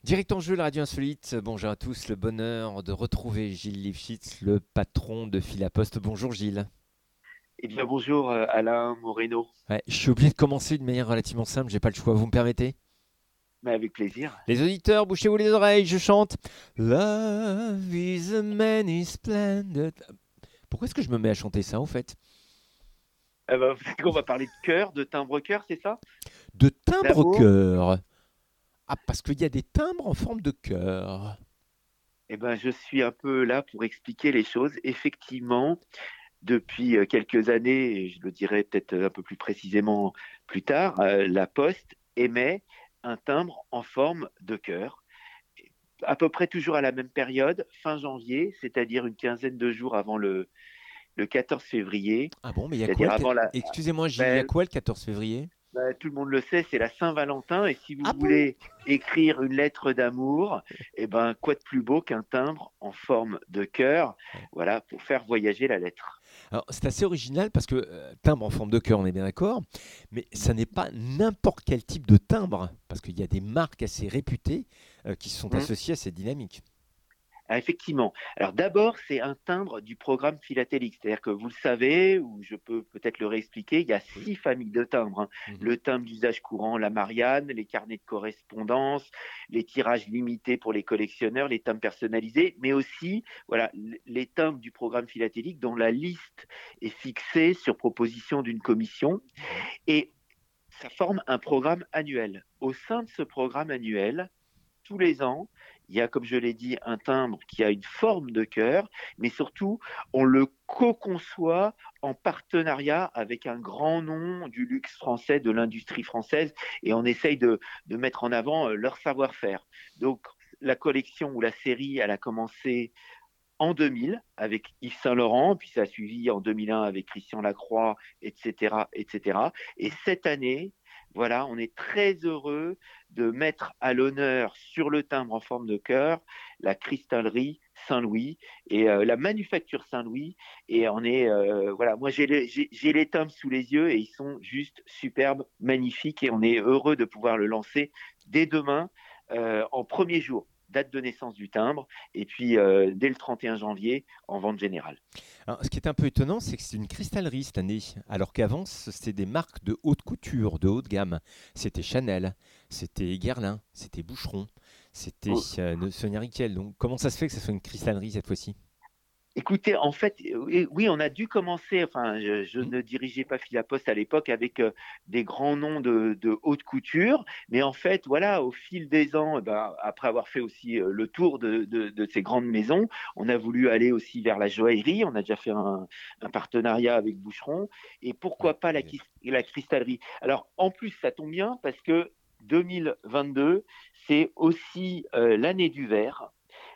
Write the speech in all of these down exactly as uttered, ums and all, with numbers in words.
Direct en jeu, la radio insolite. Bonjour à tous, le bonheur de retrouver Gilles Lifshitz, le patron de Philapost. Bonjour Gilles. Eh bien, bonjour euh, Alain Moreno, Ouais, je suis obligé de commencer d'une manière relativement simple, j'ai pas le choix, vous me permettez? mais avec plaisir. Les auditeurs, bouchez-vous les oreilles, je chante Love is a many splendid. Pourquoi est-ce que je me mets à chanter ça en fait? Eh ben, on va parler de cœur, de timbre-cœur, c'est ça? De D'amour? timbre-cœur. Ah, parce qu'il y a des timbres en forme de cœur. Eh ben, je suis un peu là pour expliquer les choses. Effectivement, depuis euh, quelques années, et je le dirai peut-être un peu plus précisément plus tard, euh, la Poste émet un timbre en forme de cœur, à peu près toujours à la même période, fin janvier, c'est-à-dire une quinzaine de jours avant le, le quatorze février, Ah bon, mais il y a quoi c'est-à-dire le... quat- avant la... Excusez-moi Gilles, il y a ben, quoi le quatorze février? Bah, tout le monde le sait, c'est la Saint-Valentin. Et si vous Ah bon? voulez écrire une lettre d'amour, eh ben, quoi de plus beau qu'un timbre en forme de cœur, Ouais. voilà, pour faire voyager la lettre. Alors, c'est assez original parce que euh, timbre en forme de cœur, on est bien d'accord, mais ça n'est pas n'importe quel type de timbre, parce qu'il y a des marques assez réputées euh, qui sont Hum. associées à cette dynamique. Ah, effectivement. Alors d'abord, c'est un timbre du programme philatélique. C'est-à-dire que vous le savez, ou je peux peut-être le réexpliquer, il y a Oui. six familles de timbres, hein. Mhm. Le timbre d'usage courant, la Marianne, les carnets de correspondance, les tirages limités pour les collectionneurs, les timbres personnalisés, mais aussi voilà, les timbres du programme philatélique dont la liste est fixée sur proposition d'une commission. Mhm. Et ça forme un programme annuel. Au sein de ce programme annuel, tous les ans, il y a, comme je l'ai dit, un timbre qui a une forme de cœur, mais surtout, on le co-conçoit en partenariat avec un grand nom du luxe français, de l'industrie française, et on essaye de, de mettre en avant euh, leur savoir-faire. Donc, la collection ou la série, elle a commencé en deux mille avec Yves Saint Laurent, puis ça a suivi en deux mille un avec Christian Lacroix, et cetera, et cetera. Et cette année, voilà, on est très heureux de mettre à l'honneur sur le timbre en forme de cœur la cristallerie Saint-Louis et euh, la manufacture Saint-Louis. Et on est, euh, voilà, moi j'ai les, j'ai, j'ai les timbres sous les yeux et ils sont juste superbes, magnifiques et on est heureux de pouvoir le lancer dès demain euh, en premier jour, date de naissance du timbre, et puis euh, dès le trente et un janvier en vente générale. Alors, ce qui est un peu étonnant, c'est que c'est une cristallerie cette année, alors qu'avant, c'était des marques de haute couture, de haute gamme. C'était Chanel, c'était Guerlain, c'était Boucheron, c'était euh, Sonia Rykiel. Donc, comment ça se fait que ce soit une cristallerie cette fois-ci? Écoutez, en fait, oui, oui, on a dû commencer, enfin, je, je Hmm. ne dirigeais pas Filaposte à l'époque avec euh, des grands noms de, de haute couture, mais en fait, voilà, au fil des ans, eh ben, après avoir fait aussi euh, le tour de, de, de ces grandes maisons, on a voulu aller aussi vers la joaillerie, on a déjà fait un, un partenariat avec Boucheron, et Ouais, pourquoi pas la, exact. la cristallerie. Alors, en plus, ça tombe bien parce que deux mille vingt-deux, c'est aussi euh, l'année du verre.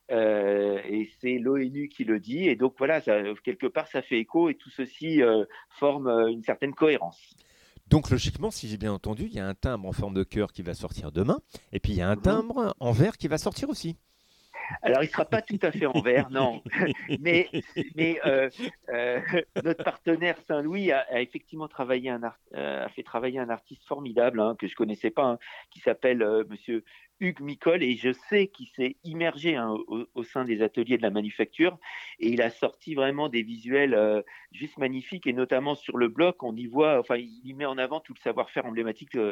Euh, et c'est l'ONU qui le dit. Et donc voilà, ça, quelque part, ça fait écho et tout ceci euh, forme euh, une certaine cohérence. Donc, logiquement, si j'ai bien entendu, il y a un timbre en forme de cœur qui va sortir demain, et puis il y a un Mhm. timbre en verre qui va sortir aussi. Alors, il ne sera pas tout à fait en vert, non. mais mais euh, euh, notre partenaire Saint-Louis a, a effectivement travaillé un art- euh, a fait travailler un artiste formidable hein, que je connaissais pas, hein, qui s'appelle euh, Monsieur Hugues Micol, et je sais qu'il s'est immergé hein, au, au sein des ateliers de la manufacture, et il a sorti vraiment des visuels euh, juste magnifiques, et notamment sur le bloc, on y voit, enfin, il y met en avant tout le savoir-faire emblématique de,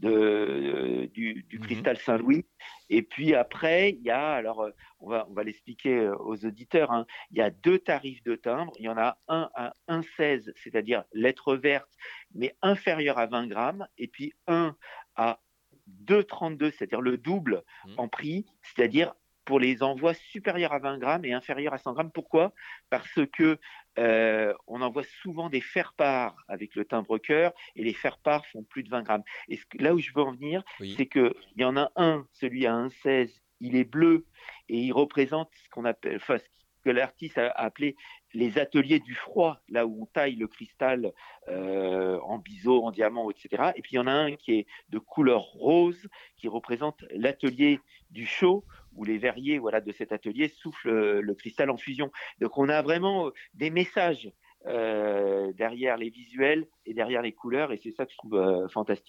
de- du, du Mhm. cristal Saint-Louis. Et puis après, il y a alors euh, on va, on va l'expliquer euh, aux auditeurs, hein. Il y a deux tarifs de timbre. Il y en a un à un virgule seize, c'est-à-dire lettre verte, mais inférieure à vingt grammes, et puis un à deux virgule trente-deux, c'est-à-dire le double Mhm. en prix, c'est-à-dire pour les envois supérieurs à vingt grammes et inférieurs à cent grammes. Pourquoi? Parce que euh, on envoie souvent des faire-part avec le timbre-cœur et les faire-part font plus de vingt grammes. Et ce que- là où je veux en venir, Oui. c'est qu'il y en a un, celui à un virgule seize, il est bleu et il représente ce qu'on appelle, enfin, ce que l'artiste a appelé les ateliers du froid, là où on taille le cristal euh, en biseau, en diamant, et cetera. Et puis il y en a un qui est de couleur rose, qui représente l'atelier du chaud, où les verriers voilà, de cet atelier soufflent le, le cristal en fusion. Donc on a vraiment des messages euh, derrière les visuels et derrière les couleurs, et c'est ça que je trouve euh, fantastique.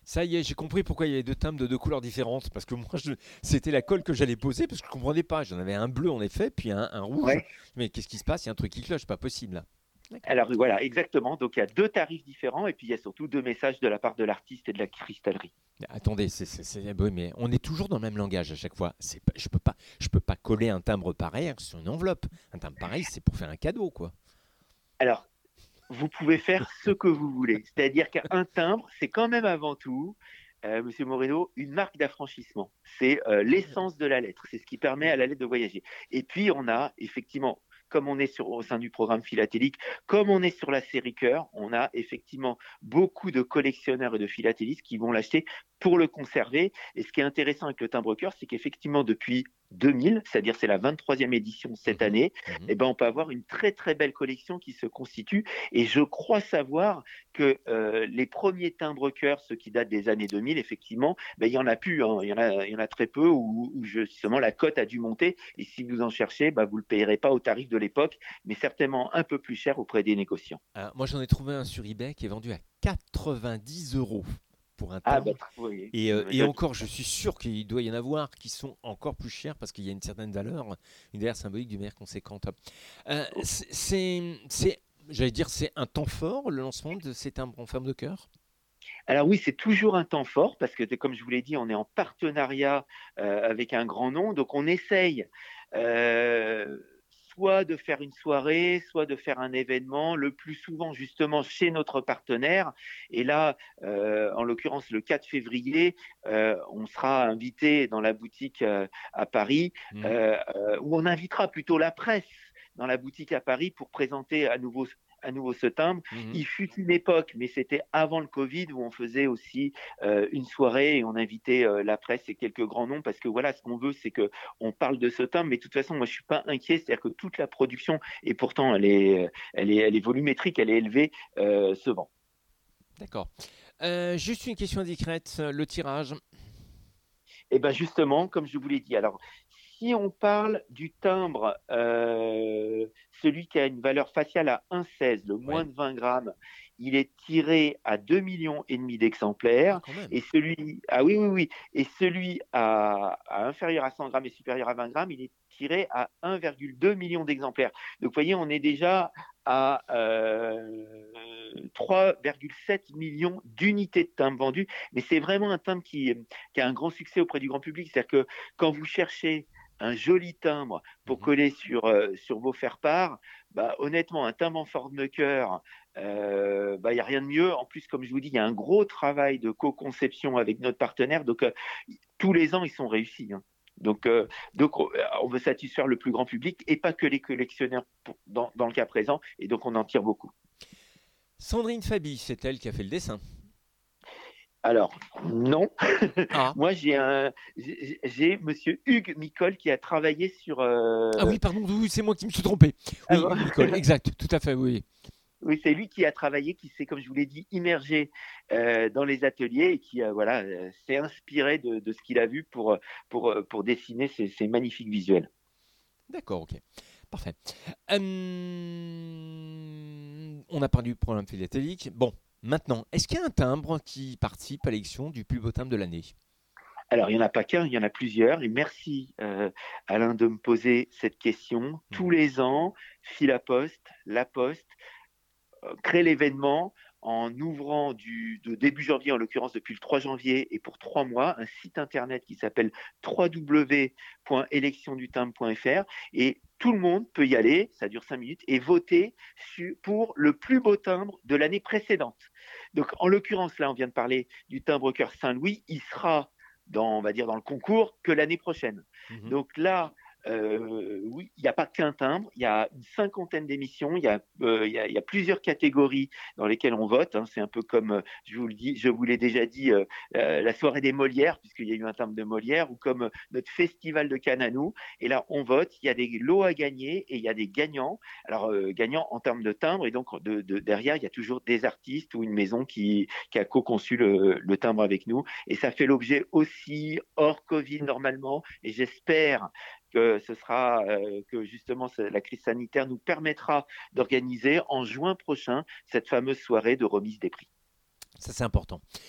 Ça y est, j'ai compris pourquoi il y avait deux timbres de deux couleurs différentes. Parce que moi, je- c'était la colle que j'allais poser parce que je ne comprenais pas. J'en avais un bleu en effet, puis un, un rouge. Ouais. Mais qu'est-ce qui se passe? Il y a un truc qui cloche, pas possible là. D'accord. Alors voilà, exactement. Donc il y a deux tarifs différents et puis il y a surtout deux messages de la part de l'artiste et de la cristallerie. Mais attendez, c'est, c'est, c'est- oui, mais on est toujours dans le même langage à chaque fois. C'est pas- je peux pas, je peux pas coller un timbre pareil sur une enveloppe. Un timbre pareil, c'est pour faire un cadeau, quoi. Alors, vous pouvez faire ce que vous voulez. C'est-à-dire qu'un timbre, c'est quand même avant tout, euh, Monsieur Moreno, une marque d'affranchissement. C'est euh, l'essence de la lettre. C'est ce qui permet à la lettre de voyager. Et puis, on a effectivement, comme on est sur, au sein du programme philatélique, comme on est sur la série cœur, on a effectivement beaucoup de collectionneurs et de philatélistes qui vont l'acheter pour le conserver. Et ce qui est intéressant avec le timbre cœur, c'est qu'effectivement, depuis deux mille, c'est-à-dire c'est la vingt-troisième édition cette Mhm, année, mhm. eh ben, on peut avoir une très très belle collection qui se constitue. Et je crois savoir que euh, les premiers timbres cœur, ceux qui datent des années deux mille, effectivement, ben, il y en a plus, hein. il, y en a, il y en a très peu où, où justement la cote a dû monter. Et si vous en cherchez, ben, vous ne le payerez pas au tarif de l'époque, mais certainement un peu plus cher auprès des négociants. Alors, moi, j'en ai trouvé un sur eBay qui est vendu à quatre-vingt-dix euros pour un Ah, ben, timbre. vous voyez, Et, euh, et je- encore, je suis sûr qu'il doit y en avoir qui sont encore plus chers parce qu'il y a une certaine valeur, une valeur symbolique d'une manière conséquente. Euh, c'est, c'est, c'est- j'allais dire, c'est un temps fort, le lancement de ces timbres en forme de cœur. Alors oui, c'est toujours un temps fort parce que, comme je vous l'ai dit, on est en partenariat euh, avec un grand nom. Donc on essaye euh, soit de faire une soirée, soit de faire un événement, le plus souvent justement chez notre partenaire. Et là, euh, en l'occurrence, le quatre février, euh, on sera invité dans la boutique euh, à Paris, Mhm, euh, euh, où on invitera plutôt la presse dans la boutique à Paris pour présenter à nouveau à nouveau ce timbre. mhm. Il fut une époque, mais c'était avant le Covid, où on faisait aussi euh, une soirée et on invitait euh, la presse et quelques grands noms, parce que voilà, ce qu'on veut, c'est que on parle de ce timbre, mais de toute façon, moi, je suis pas inquiet, c'est-à-dire que toute la production, et pourtant, elle est, elle est, elle est volumétrique, elle est élevée, euh, se vend. D'accord. Euh, juste une question indiscrète, le tirage. Et bien justement, comme je vous l'ai dit, alors si on parle du timbre, euh, celui qui a une valeur faciale à un virgule seize, le Ouais. moins de vingt grammes, il est tiré à deux millions et demi Ah, d'exemplaires. quand même. Et celui, ah oui, oui, oui, et celui à, à inférieur à cent grammes et supérieur à vingt grammes, il est tiré à un virgule deux million d'exemplaires. Donc, vous voyez, on est déjà à euh, trois virgule sept millions d'unités de timbres vendues. Mais c'est vraiment un timbre qui, qui a un grand succès auprès du grand public. C'est-à-dire que quand vous cherchez un joli timbre pour Mhm. coller sur, euh, sur vos faire-part, bah, honnêtement, un timbre en forme de cœur, il euh, n'y bah, a rien de mieux. En plus, comme je vous dis, il y a un gros travail de co-conception avec notre partenaire. Donc, euh, tous les ans, ils sont réussis, hein. Donc, euh, donc, on veut satisfaire le plus grand public et pas que les collectionneurs pour, dans, dans le cas présent. Et donc, on en tire beaucoup. Sandrine Fabi, c'est elle qui a fait le dessin. Alors, non. Ah, Moi, j'ai un, j'ai j'ai Monsieur Hugues Micol qui a travaillé sur. euh, ah oui, pardon, oui, c'est moi qui me suis trompé. ah Oui, bon. Hugues Nicole, exact, tout à fait, oui. Oui, c'est lui qui a travaillé, qui s'est, comme je vous l'ai dit, immergé euh, dans les ateliers et qui, euh, voilà, euh, s'est inspiré de, de ce qu'il a vu pour, pour, euh, pour dessiner ces, ces magnifiques visuels. D'accord, ok. Parfait. Hum, on a parlé du programme philatélique. Bon, maintenant, est-ce qu'il y a un timbre qui participe à l'élection du plus beau timbre de l'année? Alors, il n'y en a pas qu'un, il y en a plusieurs. Et merci, euh, Alain, de me poser cette question. Tous Mhm. les ans, Philaposte, La Poste, euh, crée l'événement en ouvrant du, de début janvier, en l'occurrence depuis le trois janvier, et pour trois mois, un site internet qui s'appelle w w w point élection du timbre point f r. Et tout le monde peut y aller, ça dure cinq minutes, et voter su- pour le plus beau timbre de l'année précédente. Donc, en l'occurrence, là, on vient de parler du timbre cœur Saint-Louis, il sera dans, on va dire, dans le concours que l'année prochaine. Mhm. Donc là, euh, oui, il n'y a pas qu'un timbre, il y a une cinquantaine d'émissions, il y a, euh, il y a, il y a plusieurs catégories dans lesquelles on vote, hein. C'est un peu comme, euh, je vous le dis, je vous l'ai déjà dit, euh, euh, la soirée des Molières, puisqu'il y a eu un timbre de Molière, ou comme euh, notre festival de Cannes à nous. Et là, on vote, il y a des lots à gagner et il y a des gagnants. Alors, euh, gagnants en termes de timbre, et donc de, de, derrière, il y a toujours des artistes ou une maison qui, qui a co-conçu le, le timbre avec nous. Et ça fait l'objet aussi, hors Covid normalement, et j'espère que ce sera euh, que justement la crise sanitaire nous permettra d'organiser en juin prochain cette fameuse soirée de remise des prix. Ça, c'est important.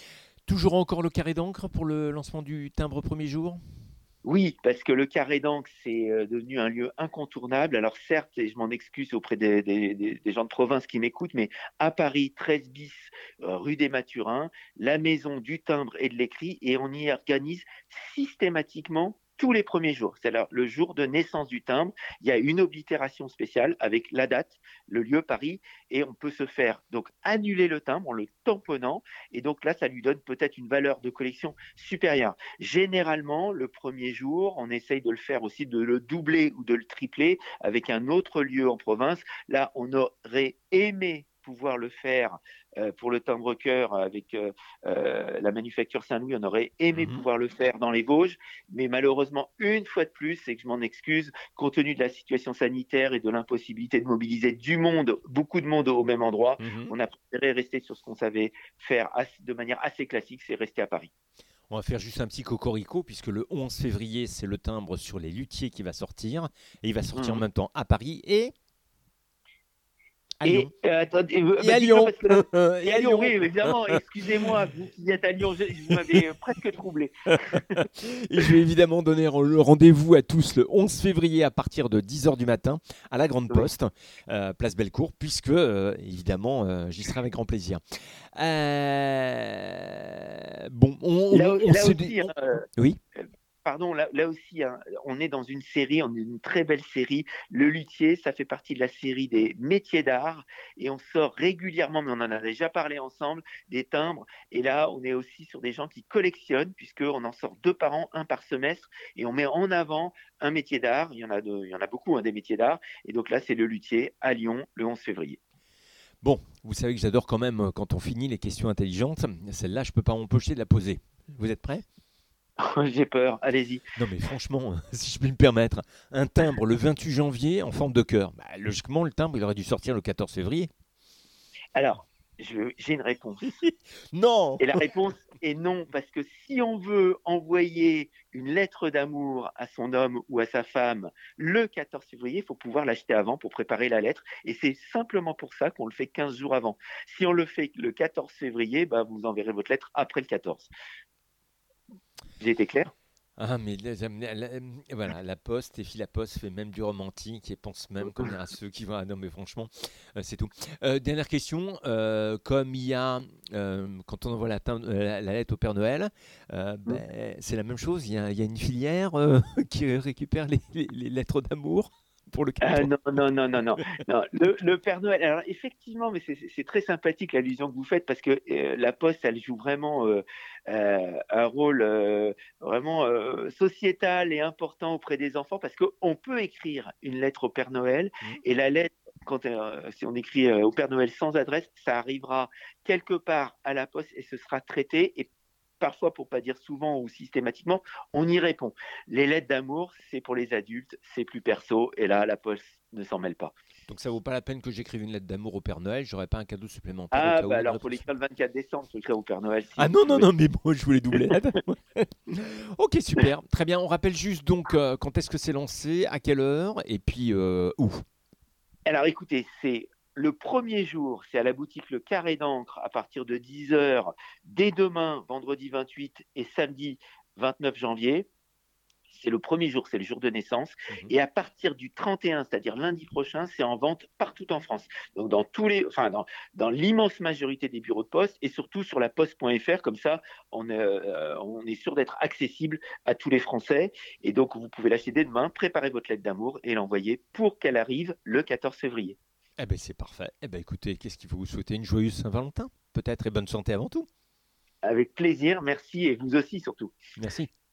Toujours encore le carré d'encre pour le lancement du timbre premier jour? Oui, parce que le Carré d'Ancre, c'est euh, devenu un lieu incontournable. Alors certes, et je m'en excuse auprès des, des- des- des gens de province qui m'écoutent, mais à Paris, treize bis, euh, rue des Mathurins, la maison du timbre et de l'écrit, et on y organise systématiquement tous les premiers jours. C'est-à-dire le jour de naissance du timbre, il y a une oblitération spéciale avec la date, le lieu Paris, et on peut se faire donc annuler le timbre en le tamponnant, et donc là, ça lui donne peut-être une valeur de collection supérieure. Généralement, le premier jour, on essaye de le faire aussi, de le doubler ou de le tripler avec un autre lieu en province. Là, on aurait aimé pouvoir le faire euh, pour le timbre-cœur avec euh, euh, la manufacture Saint-Louis, on aurait aimé Mhm. pouvoir le faire dans les Vosges, mais malheureusement, une fois de plus, et que je m'en excuse, compte tenu de la situation sanitaire et de l'impossibilité de mobiliser du monde, beaucoup de monde au même endroit, Mhm. on a préféré rester sur ce qu'on savait faire de manière assez classique, c'est rester à Paris. On va faire juste un petit cocorico, puisque le onze février, c'est le timbre sur les luthiers qui va sortir. Et il va sortir en Mmh. même temps à Paris et à Lyon. Et euh, attendez, euh, Et bah, à dites-le Lyon. parce que là, Et et à à Lyon, oui, Lyon. évidemment, excusez-moi, vous qui êtes à Lyon, je- vous m'avez euh, presque troublé. Et je vais évidemment donner le rendez-vous à tous le onze février à partir de dix heures du matin à la Grande Oui. Poste, euh, place Bellecour, puisque euh, évidemment euh, j'y serai avec grand plaisir. Euh, Bon, on, Là, on, on là se dit. aussi, hein, on- euh, Oui. pardon, là, là aussi, hein, on est dans une série, on est une très belle série. Le luthier, ça fait partie de la série des métiers d'art et on sort régulièrement, mais on en a déjà parlé ensemble, des timbres. Et là, on est aussi sur des gens qui collectionnent, puisqu'on en sort deux par an, un par semestre, et on met en avant un métier d'art. Il y en a, de- il y en a beaucoup, hein, des métiers d'art. Et donc là, c'est le luthier à Lyon, le onze février. Bon, vous savez que j'adore quand même euh, quand on finit les questions intelligentes. Celle-là, je peux pas m'empêcher de la poser. Vous êtes prêts? J'ai peur, allez-y. Non mais franchement, si je puis me permettre, un timbre le vingt-huit janvier en forme de cœur. Bah, logiquement, le timbre, il aurait dû sortir le quatorze février. Alors, je- j'ai une réponse. Non. Et la réponse est non, parce que si on veut envoyer une lettre d'amour à son homme ou à sa femme le quatorze février, il faut pouvoir l'acheter avant pour préparer la lettre. Et c'est simplement pour ça qu'on le fait quinze jours avant. Si on le fait le quatorze février, bah, vous enverrez votre lettre après le quatorze. J'ai été clair? Ah mais la, la- la- voilà, la Poste, et puis la Poste fait même du romantique et pense même qu'on est à ceux qui vont... Ah non mais franchement, euh, c'est tout. Euh, dernière question, euh, comme il y a, euh, quand on envoie la, tim- euh, la- la lettre au Père Noël, euh, ben, c'est la même chose, il y a, il y a une filière euh, qui récupère les, les- les lettres d'amour pour le Ah, cadeau. non, non, non, non, non. Non, le, le Père Noël, alors effectivement, mais c'est c'est très sympathique l'allusion que vous faites parce que euh, la Poste, elle joue vraiment euh, euh, un rôle euh, vraiment euh, sociétal et important auprès des enfants parce qu'on peut écrire une lettre au Père Noël Hmm. et la lettre, quand, euh, si on écrit euh, au Père Noël sans adresse, ça arrivera quelque part à la Poste et ce sera traité. Et parfois, pour pas dire souvent ou systématiquement, on y répond. Les lettres d'amour, c'est pour les adultes, c'est plus perso, et là, la Poste ne s'en mêle pas. Donc ça vaut pas la peine que j'écrive une lettre d'amour au Père Noël, j'aurais pas un cadeau supplémentaire au Ah, cas bah où une alors, faut réponse. l'écrire le vingt-quatre décembre, faut l'écrire au Père Noël si Ah vous non, non, pouvez. non, mais bon, je voulais doubler la date. Ok, super. Très bien. On rappelle juste donc euh, quand est-ce que c'est lancé, à quelle heure et puis euh, où. Alors, écoutez, c'est le premier jour, c'est à la boutique Le Carré d'Ancre à partir de dix heures, dès demain, vendredi vingt-huit et samedi vingt-neuf janvier. C'est le premier jour, c'est le jour de naissance. Mhm. Et à partir du trente et un, c'est-à-dire lundi prochain, c'est en vente partout en France. Donc dans tous les, enfin dans, dans l'immense majorité des bureaux de poste et surtout sur la poste point f r. Comme ça, on, euh, on est sûr d'être accessible à tous les Français. Et donc vous pouvez l'acheter dès demain, préparer votre lettre d'amour et l'envoyer pour qu'elle arrive le quatorze février. Eh ben c'est parfait. Eh ben écoutez, qu'est-ce qu'il faut vous souhaiter? Une joyeuse Saint-Valentin, peut-être, et bonne santé avant tout. Avec plaisir, merci et vous aussi surtout. Merci.